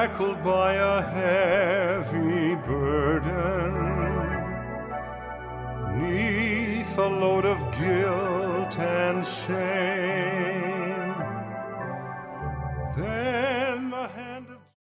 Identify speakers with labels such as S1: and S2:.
S1: shackled by a heavy burden, 'neath a load of guilt and shame. Then